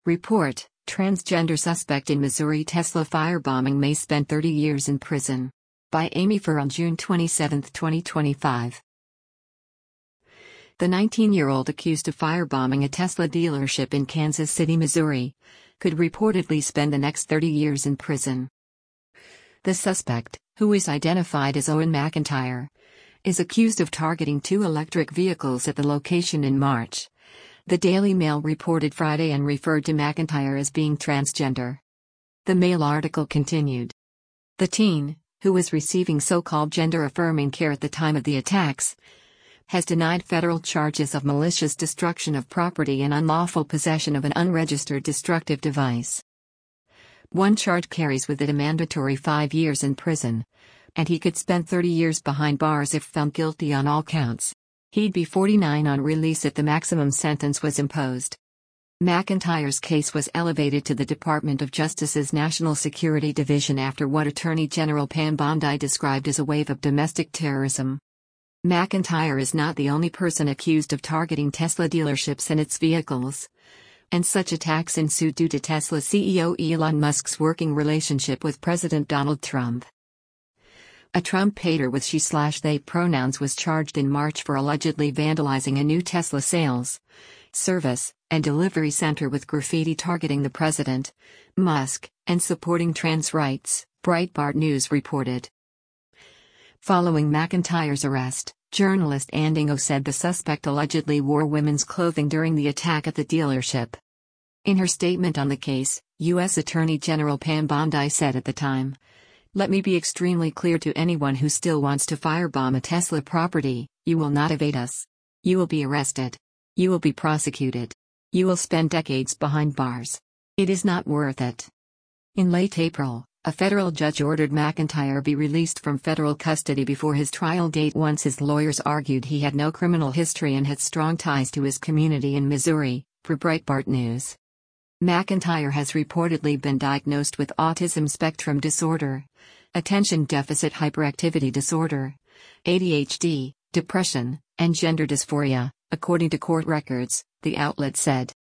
Report: Transgender suspect in Missouri Tesla firebombing may spend 30 years in prison. By Amy Furr on June 27, 2025. The 19-year-old accused of firebombing a Tesla dealership in Kansas City, Missouri, could reportedly spend the next 30 years in prison. The suspect, who is identified as Owen McIntyre, is accused of targeting 2 electric vehicles at the location in March. The Daily Mail reported Friday and referred to McIntyre as being transgender. The Mail article continued. The teen, who was receiving so-called gender-affirming care at the time of the attacks, has denied federal charges of malicious destruction of property and unlawful possession of an unregistered destructive device. One charge carries with it a mandatory 5 years in prison, and he could spend 30 years behind bars if found guilty on all counts. He'd be 49 on release if the maximum sentence was imposed. McIntyre's case was elevated to the Department of Justice's National Security Division after what Attorney General Pam Bondi described as a wave of domestic terrorism. McIntyre is not the only person accused of targeting Tesla dealerships and its vehicles, and such attacks ensued due to Tesla CEO Elon Musk's working relationship with President Donald Trump. A Trump hater with she/they pronouns was charged in March for allegedly vandalizing a new Tesla sales, service, and delivery center with graffiti targeting the president, Musk, and supporting trans rights, Breitbart News reported. Following McIntyre's arrest, journalist Ann Dingo said the suspect allegedly wore women's clothing during the attack at the dealership. In her statement on the case, U.S. Attorney General Pam Bondi said at the time, "Let me be extremely clear to anyone who still wants to firebomb a Tesla property: you will not evade us. You will be arrested. You will be prosecuted. You will spend decades behind bars. It is not worth it." In late April, a federal judge ordered McIntyre be released from federal custody before his trial date once his lawyers argued he had no criminal history and had strong ties to his community in Missouri, per Breitbart News. McIntyre has reportedly been diagnosed with autism spectrum disorder, attention deficit hyperactivity disorder, ADHD, depression, and gender dysphoria, according to court records, the outlet said.